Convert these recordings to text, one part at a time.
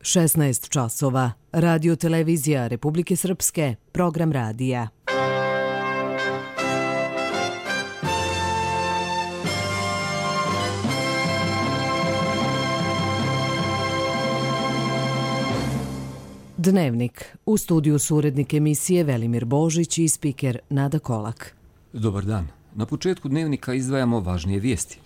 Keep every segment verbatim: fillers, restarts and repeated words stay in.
šesnaest časova. Radio televizija Republike Srpske, program radija. Dnevnik. U studiju su urednik emisije Velimir Božić i spiker Nada Kolak. Dobar dan. Na početku dnevnika izdvajamo važnije vijesti.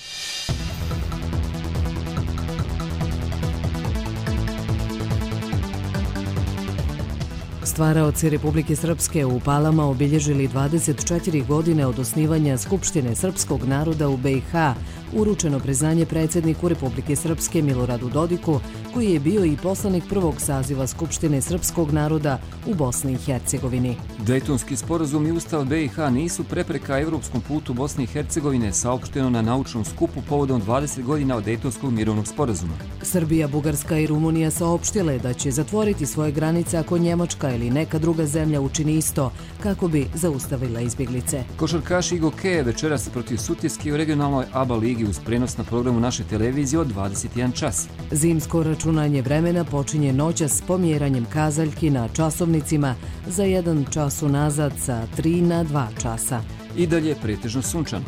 Stvaraoci Republike Srpske u Palama obilježili dvadeset četiri godine od osnivanja Skupštine srpskog naroda u be i ha, uručeno priznanje predsjedniku Republike Srpske Miloradu Dodiku, koji je bio i poslanik prvog saziva Skupštine srpskog naroda u Bosni i Hercegovini. Dejtonski sporazum i ustav be i ha nisu prepreka evropskom putu Bosne i Hercegovine, saopšteno na naučnom skupu povodom dvadeset godina od Dejtonskog mirovnog sporazuma. Srbija, Bugarska i Rumunija saopštile da će zatvoriti svoje granice ako Njemačka ili neka druga zemlja učini isto, kako bi zaustavila izbjeglice. Košarkaš Igo Keje večeras protiv Sutjeske u regionalnoj A B A ligi uz prenos na programu naše televizije od dvadeset jedan čas. Zimsko računanje vremena počinje noćas s pomjeranjem kazaljki na časovnicima za jedan čas unazad sa tri na dva časa. I dalje pretežno sunčano.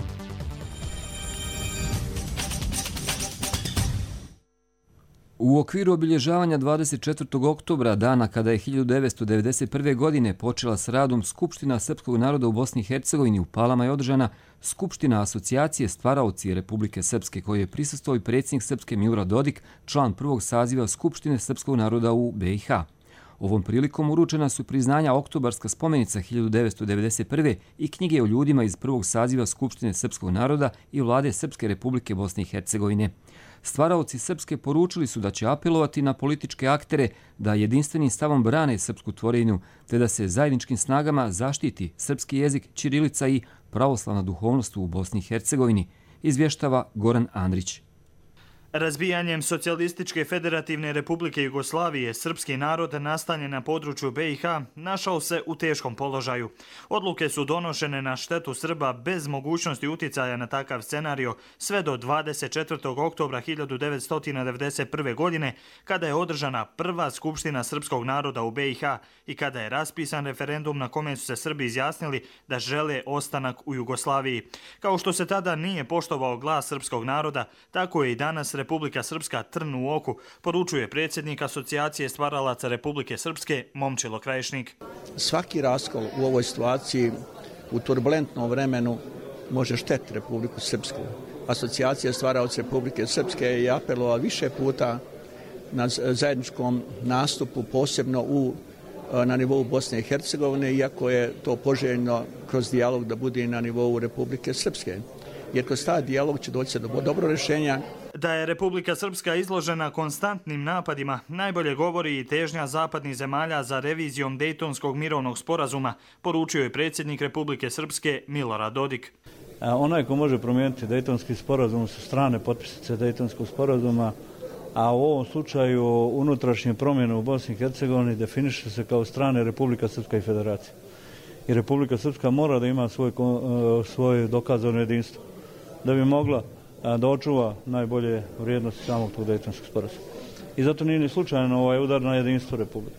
U okviru obilježavanja dvadeset četvrtog oktobra, dana kada je hiljadu devetsto devedeset prve. godine počela s radom Skupština srpskog naroda u Bosni i Hercegovini, u Palama je održana Skupština asocijacije Stvaraoci Republike Srpske, koji je prisustvovao i predsjednik Srpske Milorad Dodik, član prvog saziva Skupštine srpskog naroda u be i ha. Ovom prilikom uručena su priznanja Oktobarska spomenica hiljadu devetsto devedeset prve. i knjige o ljudima iz prvog saziva Skupštine srpskog naroda i vlade Srpske Republike Bosne i Hercegovine. Stvaraoci Srpske poručili su da će apelovati na političke aktere da jedinstvenim stavom brane srpsku tvorevinu, te da se zajedničkim snagama zaštiti srpski jezik, ćirilica i pravoslavna duhovnost u Bosni i Hercegovini, izvještava Goran Andrić. Razbijanjem Socijalističke federativne Republike Jugoslavije, srpski narod nastanjen na području be i ha našao se u teškom položaju. Odluke su donošene na štetu Srba bez mogućnosti uticaja na takav scenario sve do dvadeset četvrtog oktobra hiljadu devetsto devedeset prve. godine, kada je održana prva Skupština srpskog naroda u be i ha i kada je raspisan referendum na kome su se Srbi izjasnili da žele ostanak u Jugoslaviji. Kao što se tada nije poštovao glas srpskog naroda, tako je i danas Republika Srpska trn u oku, poručuje predsjednik asocijacije stvaralaca Republike Srpske Momčilo Krajišnik. Svaki raskol u ovoj situaciji u turbulentnom vremenu može štetiti Republiku Srpsku. Asocijacija stvaralaca Republike Srpske je apelovala više puta na zajedničkom nastupu, posebno u, na nivou Bosne i Hercegovine, iako je to poželjno kroz dijalog da bude i na nivou Republike Srpske. Jer kroz taj dijalog će doći do dobro rješenja. Da je Republika Srpska izložena konstantnim napadima najbolje govori i težnja zapadnih zemalja za revizijom Dejtonskog mirovnog sporazuma, poručio je predsjednik Republike Srpske Milorad Dodik. Onaj ko može promijeniti Dejtonski sporazum su strane potpisnice Dejtonskog sporazuma, a u ovom slučaju unutrašnje promjene u Bosni i Hercegovini definiše se kao strane Republika Srpska i Federacija. I Republika Srpska mora da ima svoj, svoje dokazano jedinstvo da bi mogla da očuva najbolje vrijednosti samog tog Dejtonskog sporazuma. I zato nije ni slučajno ovaj udar na jedinstvo Republike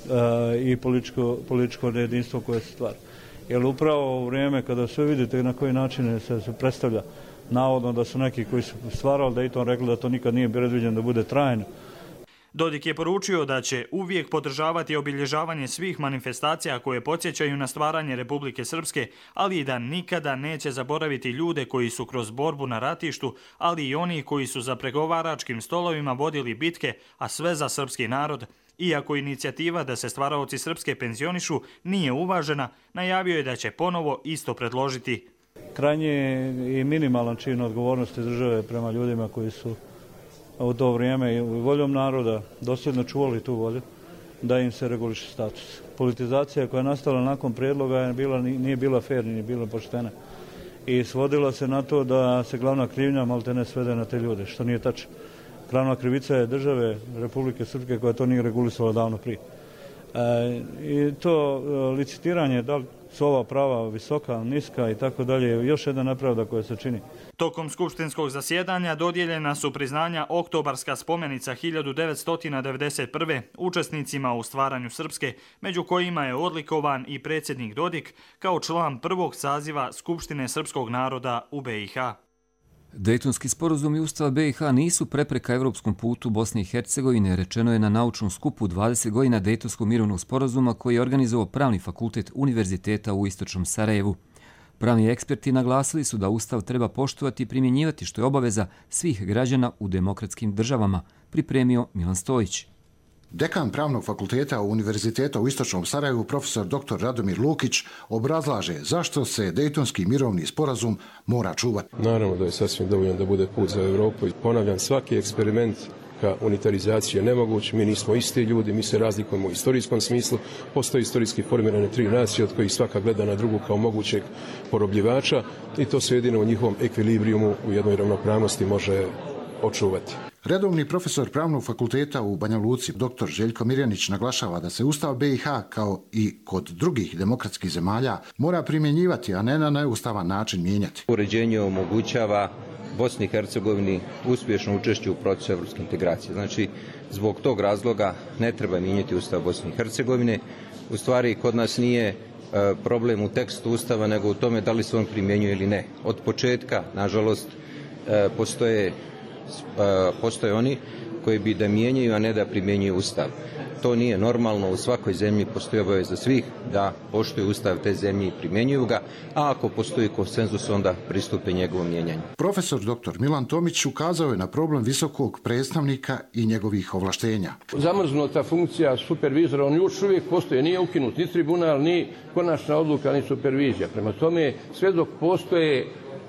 e, i političko, političko jedinstvo koje se stvara. Jer upravo u vrijeme kada sve vidite na koji način se, se predstavlja navodno da su neki koji su stvarali Dejton rekli da to nikad nije predviđeno da bude trajno. Dodik je poručio da će uvijek podržavati obilježavanje svih manifestacija koje podsjećaju na stvaranje Republike Srpske, ali i da nikada neće zaboraviti ljude koji su kroz borbu na ratištu, ali i oni koji su za pregovaračkim stolovima vodili bitke, a sve za srpski narod. Iako inicijativa da se stvaraoci Srpske penzionišu nije uvažena, najavio je da će ponovo isto predložiti. Krajnje i minimalan čin odgovornosti države prema ljudima koji su u to vrijeme i voljom naroda dosljedno čuvali tu volju da im se reguliše status. Politizacija koja je nastala nakon prijedloga je bila, nije bila fair, nije bila poštena. I svodila se na to da se glavna krivnja maltene svede na te ljude, što nije tačno. Glavna krivica je države Republike Srpske koja to nije regulisala davno prije. E, I to licitiranje, da li su ova prava visoka, niska i tako dalje. Još jedna nepravda koja se čini. Tokom skupštinskog zasjedanja dodijeljena su priznanja Oktobarska spomenica hiljadu devetsto devedeset prve učesnicima u stvaranju Srpske, među kojima je odlikovan i predsjednik Dodik kao član prvog saziva Skupštine srpskog naroda u B i H. Dejtonski sporazum i Ustav B i H nisu prepreka evropskom putu Bosne i Hercegovine, rečeno je na naučnom skupu dvadeset godina Dejtonskog mirovnog sporazuma koji je organizovao Pravni fakultet Univerziteta u Istočnom Sarajevu. Pravni eksperti naglasili su da Ustav treba poštovati i primjenjivati, što je obaveza svih građana u demokratskim državama, pripremio Milan Stojić. Dekan Pravnog fakulteta Univerziteta u Istočnom Sarajevu, profesor doktor Radomir Lukić, obrazlaže zašto se Dejtonski mirovni sporazum mora čuvati. Naravno da je sasvim dovoljno da bude put za Europu i ponavljam, svaki eksperiment ka unitarizaciji je nemoguć. Mi nismo isti ljudi, mi se razlikujemo u istorijskom smislu. Postoje istorijski formirane tri nacije od kojih svaka gleda na drugu kao mogućeg porobljivača i to se jedino u njihovom ekvilibrijumu u jednoj ravnopravnosti može očuvati. Redovni profesor Pravnog fakulteta u Banja Luci, doktor Željko Mirjanić, naglašava da se Ustav B i H, kao i kod drugih demokratskih zemalja, mora primjenjivati, a ne na neustavan način mijenjati. Uređenje omogućava Bosni i Hercegovini uspješno učešće u procesu evropske integracije. Znači, zbog tog razloga ne treba mijenjati Ustav Bosne i Hercegovine. U stvari, kod nas nije problem u tekstu Ustava, nego u tome da li se on primjenjuje ili ne. Od početka, nažalost, postoje Postoje oni koji bi da mijenjaju, a ne da primjenjuju Ustav. To nije normalno, u svakoj zemlji postoji obaveza svih da poštuju Ustav te zemlje i primjenjuju ga, a ako postoji konsenzus, onda pristupe njegovom mijenjanju. Profesor doktor Milan Tomić ukazao je na problem visokog predstavnika i njegovih ovlaštenja. Zamrznuta funkcija supervizora, on još uvijek postoje, nije ukinut ni tribunal, ni konačna odluka, ni supervizija. Prema tome, sve dok postoje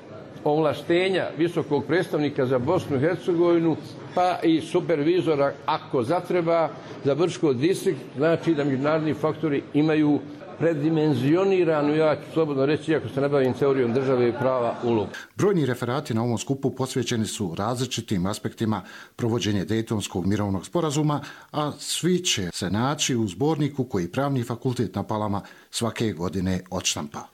ovlaštenja visokog predstavnika za Bosnu i Hercegovinu, pa i supervizora ako zatreba za Brčko distrikt, znači da međunarodni faktori imaju predimenzioniranu, ja ću slobodno reći, iako se ne bavim teorijom države i prava, ulogu. Brojni referati na ovom skupu posvećeni su različitim aspektima provođenja Dejtonskog mirovnog sporazuma, a svi će se naći u zborniku koji Pravni fakultet na Palama svake godine odštampa.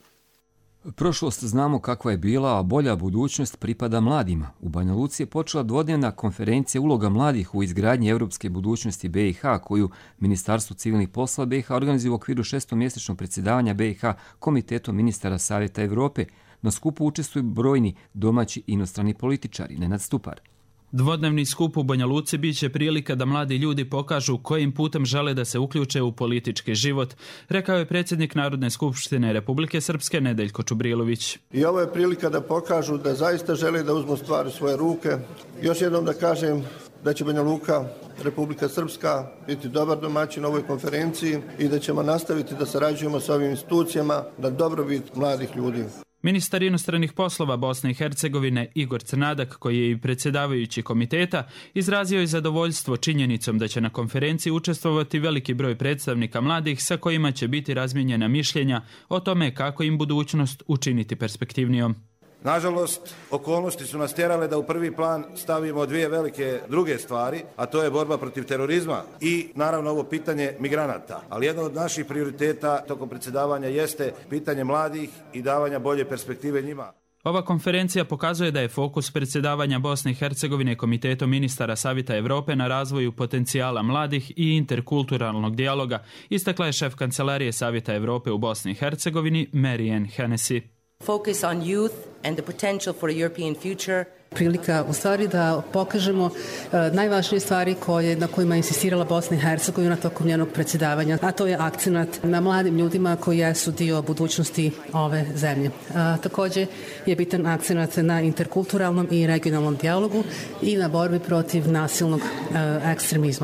Prošlost znamo kakva je bila, a bolja budućnost pripada mladima. U Banja Luci je počela dvodnevna konferencija uloga mladih u izgradnji evropske budućnosti B i H, koju Ministarstvo civilnih poslova B i H organizuje u okviru šestomjesečnog predsjedavanja B i H Komitetom ministara Savjeta Evrope. Na skupu učestvuju brojni domaći i inostrani političari. Nenad Stupar. Dvodnevni skup u Banja Luci biće prilika da mladi ljudi pokažu kojim putem žele da se uključe u politički život, rekao je predsjednik Narodne skupštine Republike Srpske Nedeljko Čubrilović. I ovo je prilika da pokažu da zaista žele da uzmu stvari u svoje ruke. Još jednom da kažem da će Banja Luka, Republika Srpska, biti dobar domaćin na ovoj konferenciji i da ćemo nastaviti da sarađujemo sa ovim institucijama na dobrobit mladih ljudi. Ministar inostranih poslova Bosne i Hercegovine Igor Crnadak, koji je i predsjedavajući komiteta, izrazio je zadovoljstvo činjenicom da će na konferenciji učestvovati veliki broj predstavnika mladih sa kojima će biti razmijenjena mišljenja o tome kako im budućnost učiniti perspektivnijom. Nažalost, okolnosti su nas tjerale da u prvi plan stavimo dvije velike druge stvari, a to je borba protiv terorizma i naravno ovo pitanje migranata. Ali jedno od naših prioriteta tokom predsjedavanja jeste pitanje mladih i davanja bolje perspektive njima. Ova konferencija pokazuje da je fokus predsjedavanja Bosne i Hercegovine Komitetom ministara Savjeta Evrope na razvoju potencijala mladih i interkulturalnog dijaloga, istakla je šef Kancelarije Savjeta Evrope u Bosni i Hercegovini Marianne Hennessy. Focus on youth and the potential for a European future. Prilika u stvari da pokažemo uh, najvažnije stvari koje, na kojima je insistirala Bosna i Hercegovina tokom njenog predsjedavanja, a to je akcenat na mladim ljudima koji jesu dio budućnosti ove zemlje. Uh, također je bitan akcenat na interkulturalnom i regionalnom dijalogu i na borbi protiv nasilnog uh, ekstremizma.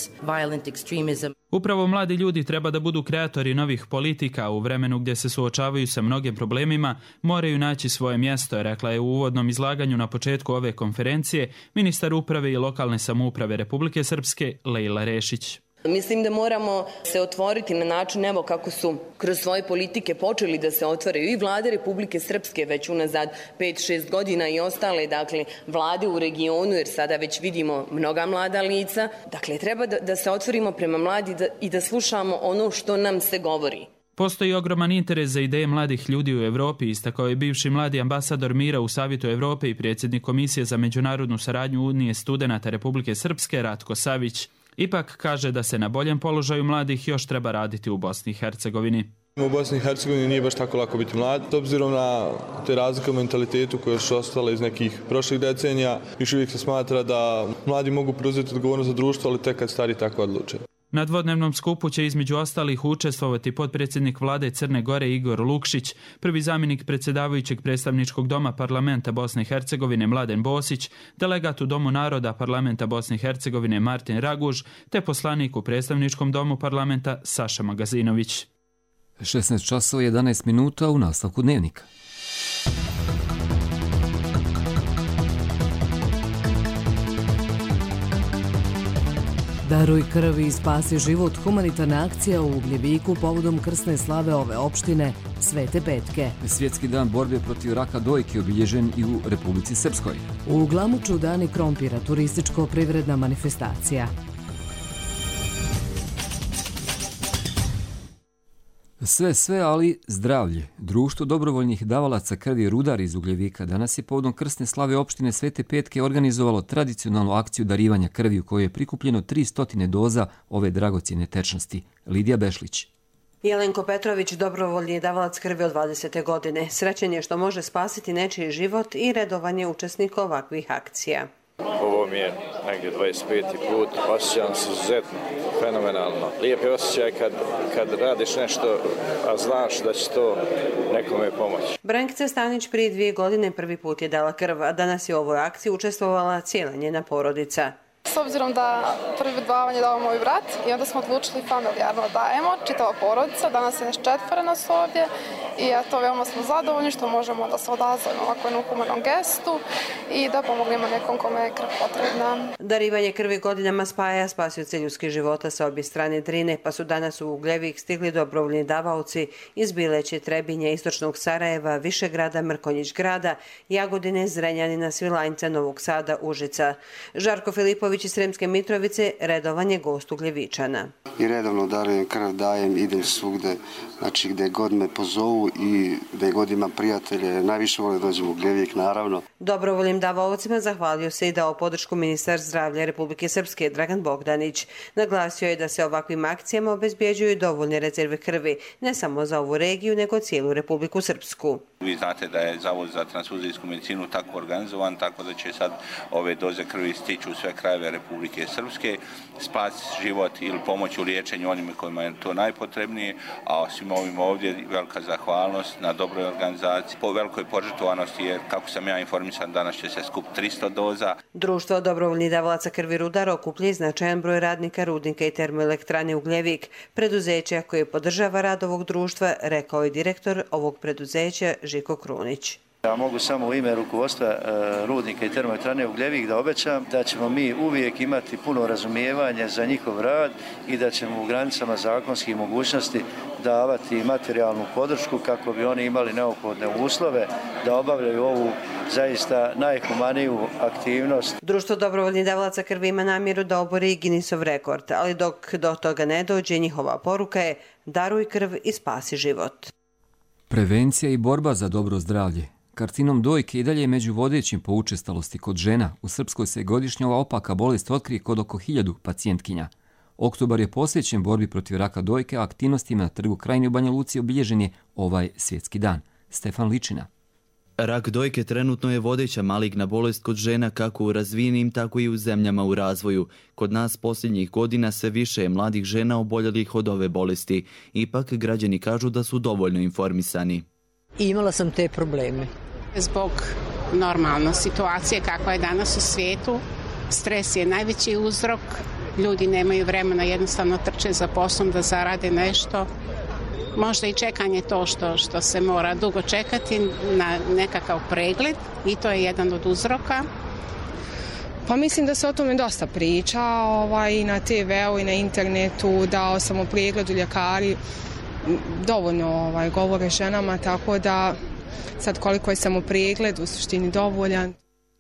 Upravo mladi ljudi treba da budu kreatori novih politika u vremenu gdje se suočavaju sa mnogim problemima, moraju naći svoje mjesto, rekla je u uvodnom izlaganju na početku ove konferencije ministar uprave i lokalne samouprave Republike Srpske Lejla Rešić. Mislim da moramo se otvoriti na način, evo kako su kroz svoje politike počeli da se otvaraju i vlade Republike Srpske već unazad pet šest godina i ostale, dakle, vlade u regionu, jer sada već vidimo mnoga mlada lica. Dakle, treba da, da se otvorimo prema mladi da, i da slušamo ono što nam se govori. Postoji ogroman interes za ideje mladih ljudi u Evropi, istakao je bivši mladi ambasador mira u Savjetu Evrope i predsjednik Komisije za međunarodnu saradnju Unije studenata Republike Srpske Ratko Savić. Ipak kaže da se na boljem položaju mladih još treba raditi u Bosni i Hercegovini. U Bosni i Hercegovini nije baš tako lako biti mlad. S obzirom na te razlike u mentalitetu koje su ostale iz nekih prošlih decenija, još uvijek se smatra da mladi mogu preuzeti odgovornost za društvo, ali tek kad stari tako odluče. Na dvodnevnom skupu će između ostalih učestvovati potpredsjednik vlade Crne Gore Igor Lukšić, prvi zamjenik predsjedavajućeg predstavničkog doma parlamenta Bosne i Hercegovine Mladen Bosić, delegat u Domu naroda parlamenta Bosne i Hercegovine Martin Raguž, te poslanik u predstavničkom domu parlamenta Saša Magazinović. šesnaest časova i jedanaest minuta u nastavku dnevnika. Daruj krv i spasi život, humanitarna akcija u Ugljeviku povodom krsne slave ove opštine Svete Petke. Svjetski dan borbe protiv raka dojke obilježen i u Republici Srpskoj. U Glamuču dani krompira, turističko-privredna manifestacija. Sve, sve, ali zdravlje. Društvo dobrovoljnih davalaca krvi Rudar iz Ugljevika danas je povodom krsne slave opštine Svete Petke organizovalo tradicionalnu akciju darivanja krvi u kojoj je prikupljeno tristo doza ove dragocjene tečnosti. Lidija Bešlić. Jelenko Petrović, dobrovoljni davalac krvi od dvadesete godine. Srećen je što može spasiti nečiji život i redovan je učesnik ovakvih akcija. Ovo mi je negdje dvadeset peti put, osjećam se izuzetno, fenomenalno. Lijep je osjećaj kad, kad radiš nešto, a znaš da će to nekome pomoći. Brankica Stanić prije dvije godine prvi put je dala krv, a danas je u ovoj akciji učestvovala cijela njena porodica. S obzirom da prvi davanje dao moj brat i onda smo odlučili familijarno dajemo, čitava porodica, danas je nešto četvore nas ovdje i eto, veoma smo zadovoljni što možemo da se odazvemo ovako jednom humanom gestu i da pomognemo nekom kome je krv potrebna. Darivanje krvi godinama spaja spasioce ljudskih života sa obje strane Drine, pa su danas u Ugljevik stigli dobrovoljni davaoci iz Bileće, Trebinja, Istočnog Sarajeva, Višegrada, Mrkonjić grada, Jagodine, Zrenjanina, Svilajnca, Novog Sada, Užica. Žarko Filipović iz Sremske Mitrovice redovan je gost Ugljevičana. I redovno darujem krv, dajem, idem svugde, znači gde god me pozovu i gde god imam prijatelje, najviše vole dođem u Ugljevik, naravno. Dobrovoljnim davaocima zahvalio se i dao podršku ministar zdravlja Republike Srpske Dragan Bogdanić. Naglasio je da se ovakvim akcijama obezbjeđuju dovoljne rezerve krvi, ne samo za ovu regiju, nego cijelu Republiku Srpsku. Vi znate da je Zavod za transfuzijsku medicinu tako organizovan, tako da će sad ove doze krvi stići u sve krajeve Republike Srpske, spasiti život ili pomoć u liječenju onima kojima je to najpotrebnije, a svim ovim ovdje velika zahvalnost na dobroj organizaciji, po velikoj požrtvovanosti, jer kako sam ja informisan, danas će se skup tristo doza. Društvo dobrovoljnih davalaca krvi Rudar okuplja i značajan broj radnika rudnika i termoelektrane Ugljevik, preduzeća koje podržava rad ovog društva, rekao je direktor ovog preduzeća Žiko Krunić. Ja mogu samo u ime rukovodstva rudnika i termoelektrane Ugljevik da obećam da ćemo mi uvijek imati puno razumijevanje za njihov rad i da ćemo u granicama zakonskih mogućnosti davati materijalnu podršku kako bi oni imali neophodne uslove da obavljaju ovu zaista najhumaniju aktivnost. Društvo dobrovoljnih davalaca krvi ima namjeru da obori Guinnessov rekord, ali dok do toga ne dođe, njihova poruka je daruj krv i spasi život. Prevencija i borba za dobro zdravlje. Karcinom dojke i dalje je među vodećim po učestalosti kod žena. U Srpskoj se godišnja ova opaka bolest otkrije kod oko hiljadu pacijentkinja. Oktobar je posvećen borbi protiv raka dojke, a aktivnostima na trgu Krajine u Banja Luci obilježen je ovaj svjetski dan. Stefan Ličina. Rak dojke trenutno je vodeća maligna bolest kod žena kako u razvijenim, tako i u zemljama u razvoju. Kod nas posljednjih godina sve više je mladih žena oboljelih od ove bolesti. Ipak građani kažu da su dovoljno informisani. Imala sam te probleme. Zbog normalno situacije kakva je danas u svijetu, stres je najveći uzrok. Ljudi nemaju vremena, jednostavno trče za poslom da zarade nešto. Možda i čekanje to što, što se mora dugo čekati na nekakav pregled i to je jedan od uzroka. Pa mislim da se o tome dosta priča ovaj, i na te veu i na internetu, dao sam o pregledu ljekari, dovoljno ovaj, govore ženama, tako da sad koliko je samo pregled u suštini dovoljan.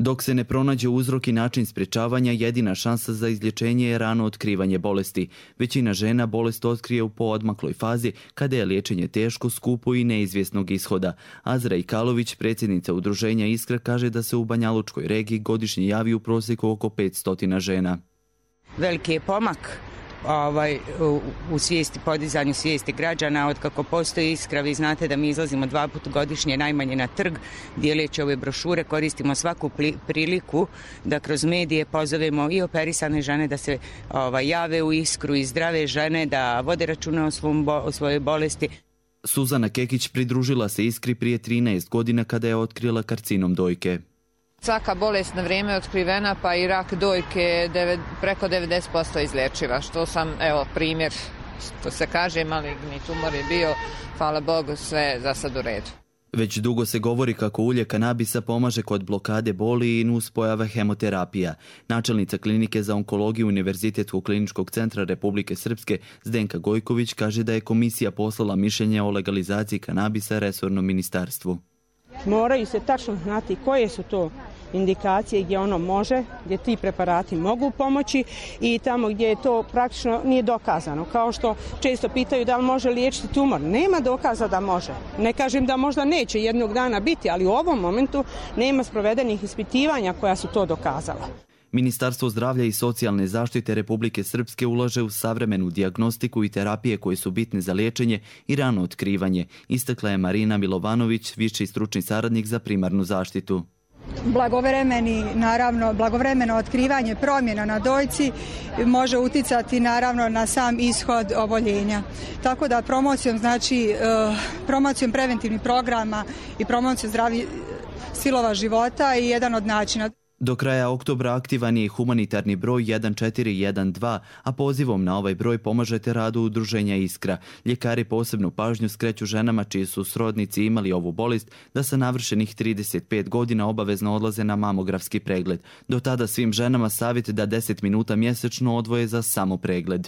Dok se ne pronađe uzrok i način sprječavanja, jedina šansa za izlječenje je rano otkrivanje bolesti. Većina žena bolest otkrije u poodmakloj fazi, kada je liječenje teško, skupo i neizvjesnog ishoda. Azra Ikalović, predsjednica udruženja Iskra, kaže da se u Banjalučkoj regiji godišnje javi u prosjeku oko petsto žena. Veliki je pomak ovaj, u, u svijesti, podizanju svijesti građana. Od kako postoji Iskra, vi znate da mi izlazimo dva puta godišnje najmanje na trg, dijeleći ove brošure, koristimo svaku pli, priliku da kroz medije pozovemo i operisane žene da se ovaj, jave u Iskru i zdrave žene da vode računa o, svom, o svojoj bolesti. Suzana Kekić pridružila se Iskri prije trinaest godina kada je otkrila karcinom dojke. Svaka bolest na vrijeme otkrivena, pa i rak dojke devet, preko devedeset posto izlječiva, što sam, evo, primjer, što se kaže, maligni tumor je bio, hvala Bogu, sve za sad u redu. Već dugo se govori kako ulje kanabisa pomaže kod blokade boli i nuspojava hemoterapija. Načelnica klinike za onkologiju Univerzitetskog kliničkog centra Republike Srpske Zdenka Gojković kaže da je komisija poslala mišljenje o legalizaciji kanabisa resornom ministarstvu. Moraju se tačno znati koje su to indikacije gdje ono može, gdje ti preparati mogu pomoći i tamo gdje je to praktično nije dokazano. Kao što često pitaju da li može liječiti tumor. Nema dokaza da može. Ne kažem da možda neće jednog dana biti, ali u ovom momentu nema sprovedenih ispitivanja koja su to dokazala. Ministarstvo zdravlja i socijalne zaštite Republike Srpske ulaže u savremenu dijagnostiku i terapije koje su bitne za liječenje i rano otkrivanje, istakla je Marina Milovanović, viši stručni saradnik za primarnu zaštitu. Blagovremeni, naravno, blagovremeno otkrivanje promjena na dojci može uticati naravno na sam ishod oboljenja. Tako da promocijom, znači, promocijom preventivnih programa i promocijom zdravih stilova života je jedan od načina. Do kraja oktobra aktivan je humanitarni broj jedan četiri jedan dva, a pozivom na ovaj broj pomažete radu udruženja Iskra. Ljekari posebnu pažnju skreću ženama čiji su srodnici imali ovu bolest da sa navršenih trideset pet godina obavezno odlaze na mamografski pregled. Do tada svim ženama savjet da deset minuta mjesečno odvoje za samo pregled.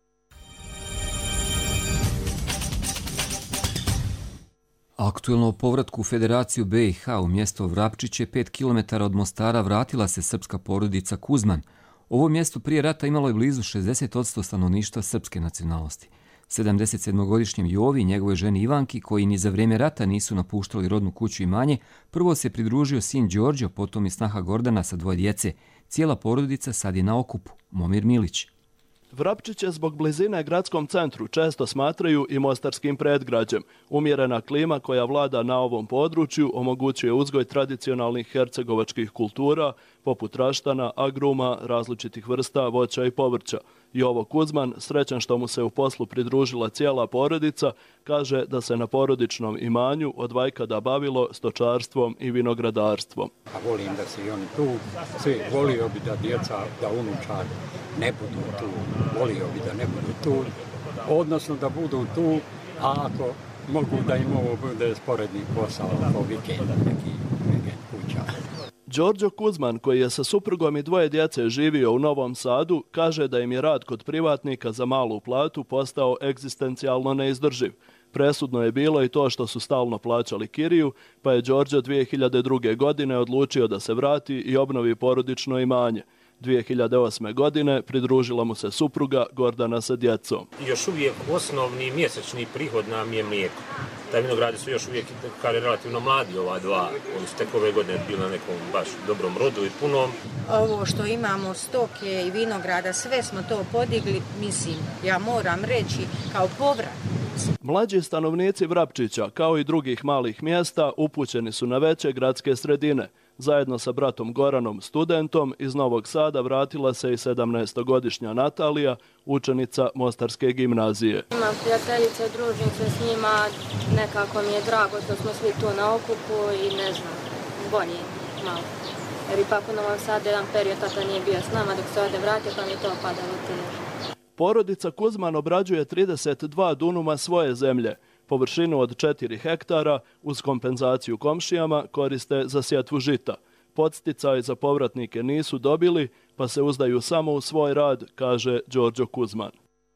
Aktuelno o povratku u Federaciju B i H u mjesto Vrapčiće, pet kilometara od Mostara, vratila se srpska porodica Kuzman. Ovo mjesto prije rata imalo je blizu šezdeset posto stanovništva srpske nacionalnosti. sedamdesetsedmogodišnjem Jovi i njegovoj ženi Ivanki, koji ni za vrijeme rata nisu napuštali rodnu kuću i manje, prvo se pridružio sin Đorđo, potom i snaha Gordana sa dvoje djece. Cijela porodica sad je na okupu. Momir Milić. Vrapčiće zbog blizine gradskom centru često smatraju i mostarskim predgrađem. Umjerena klima koja vlada na ovom području omogućuje uzgoj tradicionalnih hercegovačkih kultura, poput raštana, agruma, različitih vrsta, voća i povrća. Jovo Kuzman, srećan što mu se u poslu pridružila cijela porodica, kaže da se na porodičnom imanju od vajkada bavilo stočarstvom i vinogradarstvom. A volim da se i oni tu, sve volio bi da djeca, da unučari ne budu tu, volio bi da ne budu tu, odnosno da budu tu, a ako mogu da im ovo bude sporedni posao po vikenda, neki vikend kuća. Đorđo Kuzman, koji je sa suprugom i dvoje djece živio u Novom Sadu, kaže da im je rad kod privatnika za malu platu postao egzistencijalno neizdrživ. Presudno je bilo i to što su stalno plaćali kiriju, pa je Đorđo dvije hiljade druge. godine odlučio da se vrati i obnovi porodično imanje. dvije hiljade osme. godine pridružila mu se supruga Gordana sa djecom. Još uvijek osnovni mjesečni prihod nam je mlijeko. Taj vinogradi su još uvijek kare relativno mladi, ova dva. Oni su tek ove godine bili na nekom baš dobrom rodu i punom. Ovo što imamo stoke i vinograda, sve smo to podigli, mislim, ja moram reći, kao povrat. Mlađi stanovnici Vrapčića, kao i drugih malih mjesta, upućeni su na veće gradske sredine. Zajedno sa bratom Goranom, studentom, iz Novog Sada vratila se i sedamnaestogodišnja Natalija, učenica Mostarske gimnazije. Imam prijateljice, družim se s njima, nekako mi je drago što smo svi tu na okupu i ne znam, bolje malo. Jer ipak u Novom Sadu jedan period tata nije bio s nama dok se ovdje vratio, pa mi to padalo teže. Porodica Kuzman obrađuje trideset dva dunuma svoje zemlje. Površinu od četiri hektara uz kompenzaciju komšijama koriste za sjetvu žita. Podsticaj za povratnike nisu dobili, pa se uzdaju samo u svoj rad, kaže Đorđo Kuzman.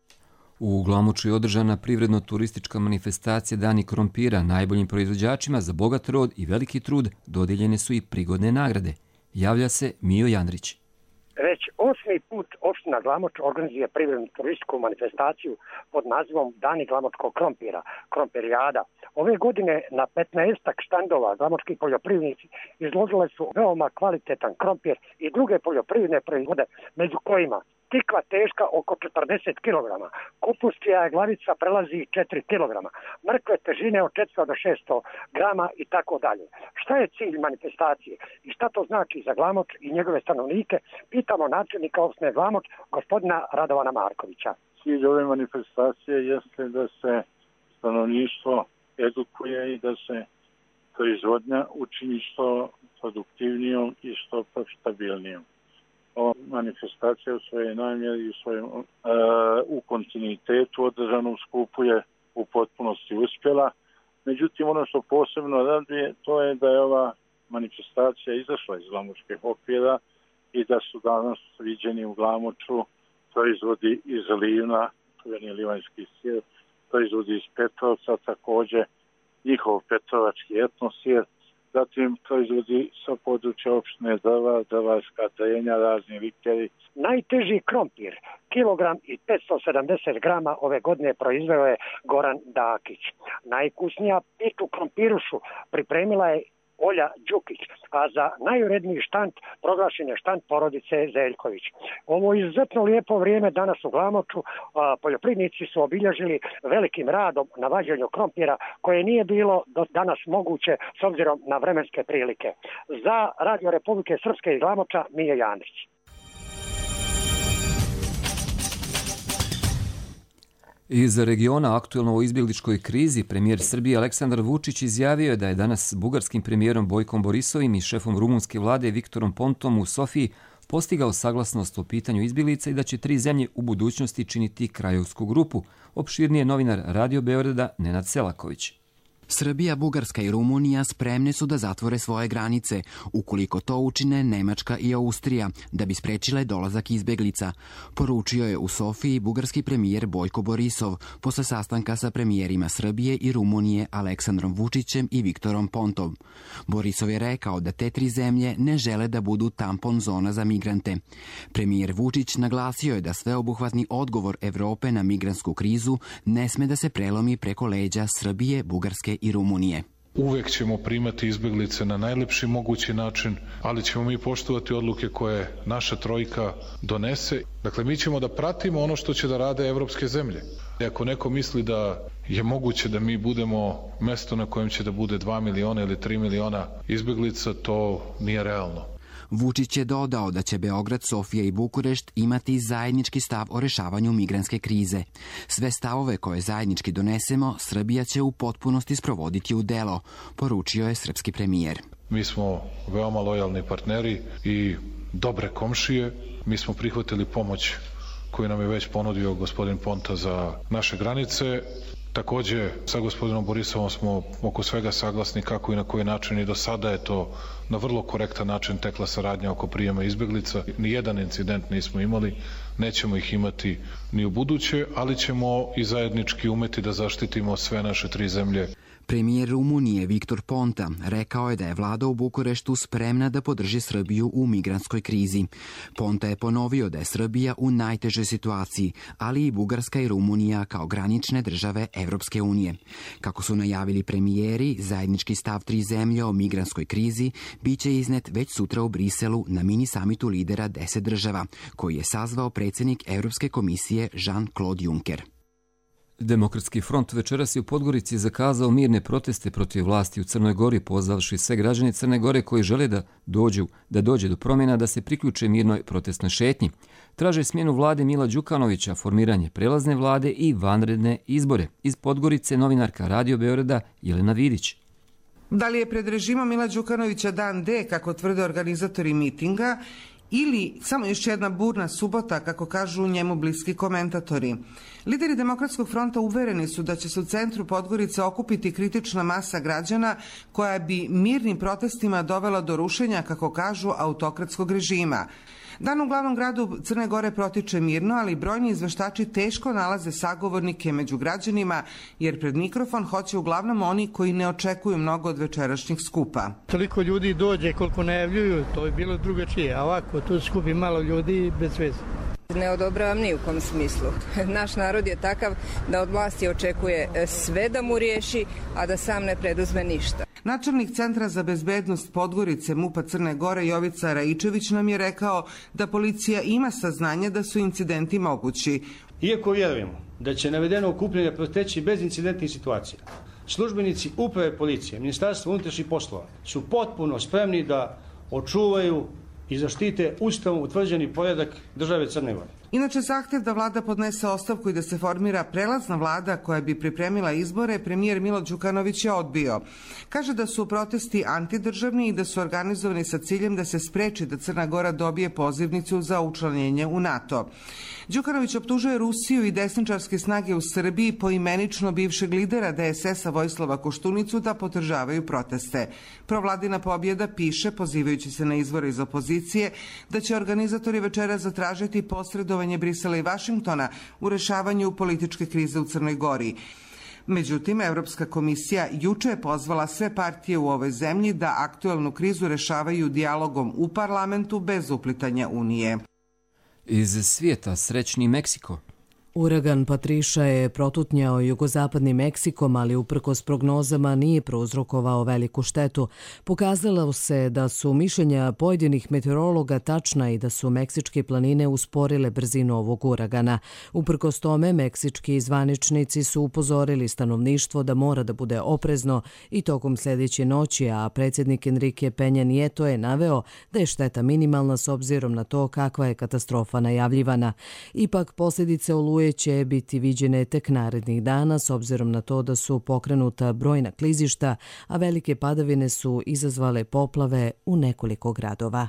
U Glamuču je održana privredno-turistička manifestacija Dani krompira. Najboljim proizvođačima za bogat rod i veliki trud dodijeljene su i prigodne nagrade. Javlja se Mijo Jandrić. Već osmi put opština Glamoč organizuje privrednu turističku manifestaciju pod nazivom Dani glamočkog krompira, krompirijada. Ove godine na petnaestak štandova glamočki poljoprivrednici izložile su veoma kvalitetan krompir i druge poljoprivredne proizvode, među kojima tikva teška oko četrdeset kilograma, kupus čija je glavica prelazi četiri kilograma, mrkve težine od četiristo do šesto grama i tako dalje. Šta je cilj manifestacije i šta to znači za Glamoč i njegove stanovnike, pitamo načelnika opštine Glamoč, gospodina Radovana Markovića. Cilj ove manifestacije jeste da se stanovništvo edukuje i da se proizvodnja učini što produktivnijom i što profitabilnijom. Ova manifestacija u svojoj namjeri i u, svojom, uh, u kontinuitetu održanom skupu je u potpunosti uspjela. Međutim, ono što posebno raduje, to je da je ova manifestacija izašla iz glamočkih okvira i da su danas viđeni u Glamoču proizvodi iz Livna, čuveni livanjski sir, proizvodi iz Petrovca, također njihov petrovački etnosir, zatim proizvodi sa područja opštine Drvar, drvarska trenja, razni likeri. Najteži krompir, kilogram i petsto sedamdeset grama ove godine proizveo je Goran Dakić. Najukusnija pitu krompirušu pripremila je Olja Đukić, a za najuredniji štant proglašen je štant porodice Zeljković. Ovo izuzetno lijepo vrijeme danas u Glamoču, a, poljoprivrednici su obilježili velikim radom na vađenju krompira koje nije bilo do danas moguće s obzirom na vremenske prilike. Za Radio Republike Srpske iz Glamoča, Mija Jandrić. Iz regiona aktuelno o izbjegličkoj krizi, premijer Srbije Aleksandar Vučić izjavio je da je danas s bugarskim premijerom Bojkom Borisovim i šefom rumunske vlade Viktorom Pontom u Sofiji postigao saglasnost o pitanju izbjeglica i da će tri zemlje u budućnosti činiti krajovsku grupu. Opširnije novinar Radio Beograda Nenad Selaković. Srbija, Bugarska i Rumunija spremne su da zatvore svoje granice, ukoliko to učine Nemačka i Austrija, da bi sprečile dolazak izbeglica, poručio je u Sofiji bugarski premijer Bojko Borisov posle sastanka sa premijerima Srbije i Rumunije Aleksandrom Vučićem i Viktorom Pontom. Borisov je rekao da te tri zemlje ne žele da budu tampon zona za migrante. Premijer Vučić naglasio je da sveobuhvatni odgovor Evrope na migrantsku krizu ne sme da se prelomi preko leđa Srbije, Bugarske i Rumunije. Uvek ćemo primati izbeglice na najlepši mogući način, ali ćemo mi poštovati odluke koje naša trojka donese. Dakle, mi ćemo da pratimo ono što će da rade evropske zemlje. I ako neko misli da je moguće da mi budemo mesto na kojem će da bude dva miliona ili tri miliona izbeglica, to nije realno. Vučić je dodao da će Beograd, Sofija i Bukurešt imati zajednički stav o rešavanju migrantske krize. Sve stavove koje zajednički donesemo, Srbija će u potpunosti sprovoditi u delo, poručio je srpski premijer. Mi smo veoma lojalni partneri i dobre komšije. Mi smo prihvatili pomoć koju nam je već ponudio gospodin Ponta za naše granice. Također, sa gospodinom Borisovom smo oko svega saglasni kako i na koji način i do sada je to na vrlo korektan način tekla saradnja oko prijema izbeglica. Nijedan incident nismo imali, nećemo ih imati ni u buduće, ali ćemo i zajednički umeti da zaštitimo sve naše tri zemlje. Premijer Rumunije Viktor Ponta rekao je da je vlada u Bukureštu spremna da podrži Srbiju u migrantskoj krizi. Ponta je ponovio da je Srbija u najtežoj situaciji, ali i Bugarska i Rumunija kao granične države Evropske unije. Kako su najavili premijeri, zajednički stav tri zemlje o migrantskoj krizi biće iznet već sutra u Briselu na mini samitu lidera deset država, koji je sazvao predsjednik Evropske komisije Jean-Claude Juncker. Demokratski front večeras je u Podgorici zakazao mirne proteste protiv vlasti u Crnoj Gori, pozvavši sve građane Crne Gore koji žele da dođu, da dođe do promjena da se priključe mirnoj protestnoj šetnji. Traže smjenu vlade Mila Đukanovića, formiranje prelazne vlade i vanredne izbore. Iz Podgorice novinarka Radio Beograda Jelena Vidić. Da li je pred režimom Mila Đukanovića dan D, kako tvrde organizatori mitinga, ili samo još jedna burna subota, kako kažu njemu bliski komentatori. Lideri Demokratskog fronta uvereni su da će se u centru Podgorice okupiti kritična masa građana koja bi mirnim protestima dovela do rušenja, kako kažu, autokratskog režima. Dan u glavnom gradu Crne Gore protiče mirno, ali brojni izveštači teško nalaze sagovornike među građanima, jer pred mikrofon hoće uglavnom oni koji ne očekuju mnogo od večerašnjih skupa. Toliko ljudi dođe koliko najavljuju, to je bilo drugačije, a ovako tu skupi malo ljudi bez veze. Ne odobravam ni u kom smislu. Naš narod je takav da od vlasti očekuje sve da mu riješi, a da sam ne preduzme ništa. Načelnik Centra za bezbednost Podgorice MUP-a Crne Gore Jovica Raičević nam je rekao da policija ima saznanje da su incidenti mogući. Iako vjerujemo da će navedeno okupljanje proteći bez incidentnih situacija, službenici uprave policije, Ministarstva unutrašnjih poslova su potpuno spremni da očuvaju i zaštite ustavom utvrđeni poredak države Crne Gore. Inače, zahtev da vlada podnese ostavku i da se formira prelazna vlada koja bi pripremila izbore, premijer Milo Đukanović je odbio. Kaže da su protesti antidržavni i da su organizovani sa ciljem da se spreči da Crna Gora dobije pozivnicu za učlanjenje u NATO. Đukanović optužuje Rusiju i desničarske snage u Srbiji, poimenično bivšeg lidera D S S-a Vojislava Koštunicu, da podržavaju proteste. Provladina pobjeda piše, pozivajući se na izvore iz opozicije, da će organizatori večera zatražiti posredovanje Brisela i Vašingtona u rešavanju političke krize u Crnoj Gori. Međutim, Evropska komisija juče je pozvala sve partije u ovoj zemlji da aktuelnu krizu rešavaju dijalogom u parlamentu bez uplitanja Unije. Iz svijeta srećni Meksiko. Uragan Patricia je protutnjao jugozapadnim Meksikom, ali uprkos prognozama nije prouzrokovao veliku štetu. Pokazalo se da su mišljenja pojedinih meteorologa tačna i da su meksičke planine usporile brzinu ovog uragana. Uprkos tome, meksički zvaničnici su upozorili stanovništvo da mora da bude oprezno i tokom sljedeće noći, a predsjednik Enrique Peña Nieto je naveo da je šteta minimalna s obzirom na to kakva je katastrofa najavljivana. Ipak, posljedice oluje će biti viđene tek narednih dana s obzirom na to da su pokrenuta brojna klizišta, a velike padavine su izazvale poplave u nekoliko gradova.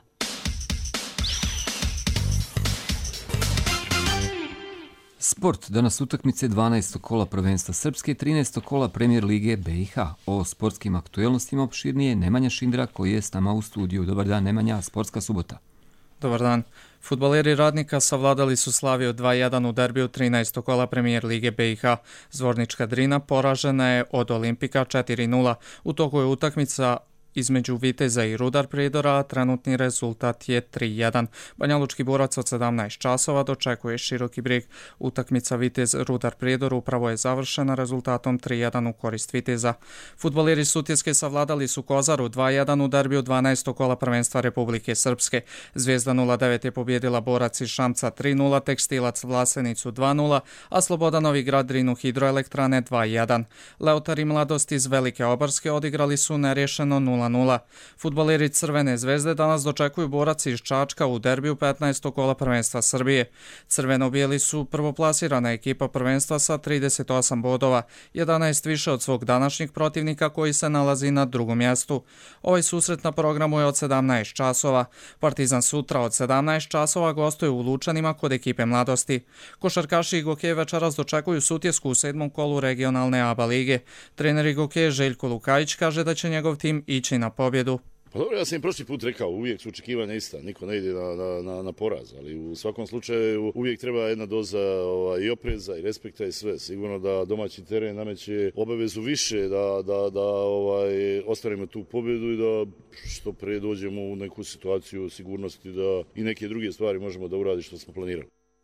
Sport, danas utakmice dvanaestog kola prvenstva Srpske i trinaestog kola Premier lige B i H. O sportskim aktuelnostima opširnije Nemanja Šindra koji je s nama u studiju. Dobar dan Nemanja, sportska subota. Dobar dan. Fudbaleri Radnika savladali su Slaviju dva jedan u derbiju trinaestog kola Premier lige B i H. Zvornička Drina poražena je od Olimpika četiri nula. U toku je utakmica između Viteza i Rudar Prijedora, a trenutni rezultat je tri jedan. Banjalučki borac od sedamnaest časova dočekuje široki brijeg. Utakmica Vitez Rudar Prijedor upravo je završena rezultatom tri jedan u korist Viteza. Fudbaleri Sutjeske savladali su Kozaru dva jedan u derbiju dvanaestog kola prvenstva Republike Srpske. Zvijezda nula devet je pobjedila borac iz Šamca tri nula, Tekstilac Vlasenicu dva nula, a Sloboda Novi Grad Drinu Hidroelektrane dva jedan. Leotar i Mladost iz Velike Obarske odigrali su nerješeno nula nula. Fudbaleri Crvene zvezde danas dočekuju borac iz Čačka u derbiju petnaestog kola prvenstva Srbije. Crveno-bijeli su prvoplasirana ekipa prvenstva sa trideset osam bodova, jedanaest više od svog današnjeg protivnika koji se nalazi na drugom mjestu. Ovaj susret na programu je od sedamnaest časova. Partizan sutra od sedamnaest časova gostuje u Lučanima kod ekipe Mladosti. Košarkaši i Gokeje večeras dočekuju Sutjesku u sedmom kolu regionalne A B A lige. Trener i Gokeje Željko Lukajić kaže da će njegov tim ići na pobjedu. Pa dobro, ja sam im prošli put rekao, uvijek su očekivanja ista, niko ne ide na, na, na, na poraz, ali u svakom slučaju uvijek treba jedna doza ovaj, i opreza i respekta i sve. Sigurno da domaći teren nameće obavezu više da, da, da ovaj, ostvarimo tu pobjedu i da što pre dođemo u neku situaciju sigurnosti da i neke druge stvari možemo da uradi što smo planirali.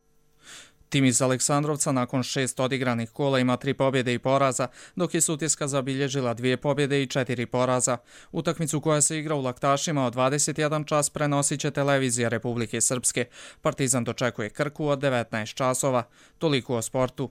Tim iz Aleksandrovca nakon šest odigranih kola ima tri pobjede i poraza, dok je Sutjeska zabilježila dvije pobjede i četiri poraza. Utakmicu koja se igra u Laktašima od dvadeset jedan čas prenosit će televizija Republike Srpske. Partizan dočekuje Krku od devetnaest časova. Toliko o sportu.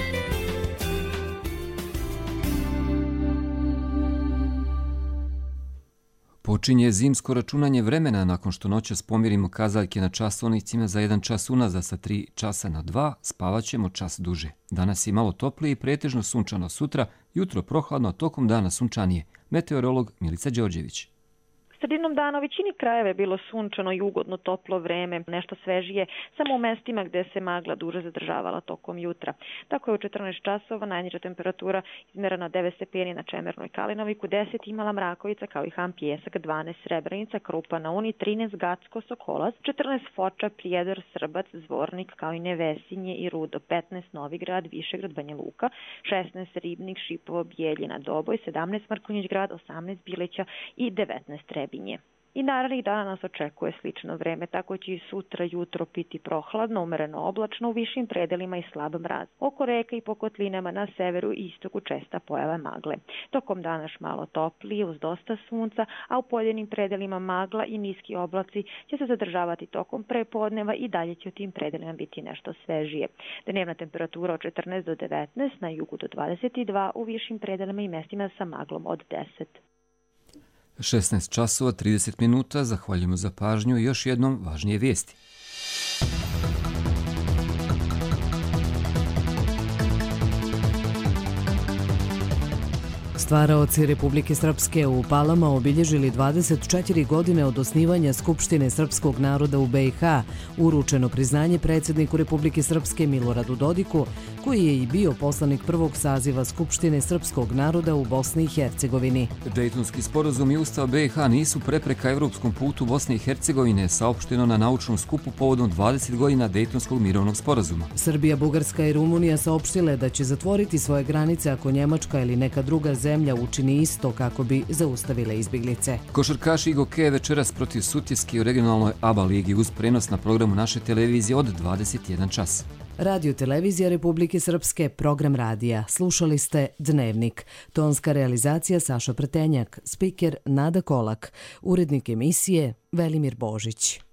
Počinje zimsko računanje vremena nakon što noćas pomirimo kazaljke na časovnicima za jedan čas unazad sa tri časa na dva, spavaćemo čas duže. Danas je malo toplije i pretežno sunčano, sutra, jutro prohladno, tokom dana sunčanije. Meteorolog Milica Đorđević. Sredinom dana u većini krajeva je bilo sunčano i ugodno toplo vreme, nešto svežije, samo u mestima gde se magla duže zadržavala tokom jutra. Tako je u četrnaest časova najniža temperatura izmerena devet stepeni na Čemernoj Kalinoviku, deset imala Mrakovica kao i Ham Pjesak, dvanaest Srebrenica, Krupa na Uni, trinaest Gacko, Sokolac, četrnaest Foča, Prijedor, Srbac, Zvornik kao i Nevesinje i Rudo, petnaest Novigrad, Višegrad, Banja Luka, šesnaest Ribnik, Šipovo, Bijeljina, Doboj, sedamnaest Mrkonjić Grad, osamnaest Bileća i devetnaest Trebinje. I narednih dana nas očekuje slično vreme, tako će i sutra jutro biti prohladno, umereno oblačno, u višim predelima i slab mraz. Oko reka i po kotlinama na severu i istoku česta pojava magle. Tokom dana još malo toplije uz dosta sunca, a u pojedinim predelima magla i niski oblaci će se zadržavati tokom prepodneva i dalje će u tim predelima biti nešto svežije. Dnevna temperatura od četrnaest do devetnaest, na jugu do dvadeset dva, u višim predelima i mestima sa maglom od deset. šesnaest časova trideset minuta, zahvaljujemo za pažnju i još jednom važnije vijesti. Stvaraoci Republike Srpske u Palama obilježili dvadeset četiri godine od osnivanja Skupštine srpskog naroda u B i H, uručeno priznanje predsjedniku Republike Srpske Miloradu Dodiku, koji je i bio poslanik prvog saziva Skupštine srpskog naroda u Bosni i Hercegovini. Dejtonski sporazum i Ustav B i H nisu prepreka evropskom putu Bosne i Hercegovine, saopšteno na naučnom skupu povodom dvadeset godina Dejtonskog mirovnog sporazuma. Srbija, Bugarska i Rumunija saopštile da će zatvoriti svoje granice ako Njemačka ili neka druga zemlja učini isto kako bi zaustavile izbjeglice. Košarkaši Igo Ke večeras protiv Sutjeske u regionalnoj A B A ligi uz prenos na programu naše televizije od dvadeset jedan čas. Radio Televizija Republike Srpske, program radija. Slušali ste Dnevnik. Tonska realizacija Saša Pretenjak, spiker Nada Kolak, urednik emisije Velimir Božić.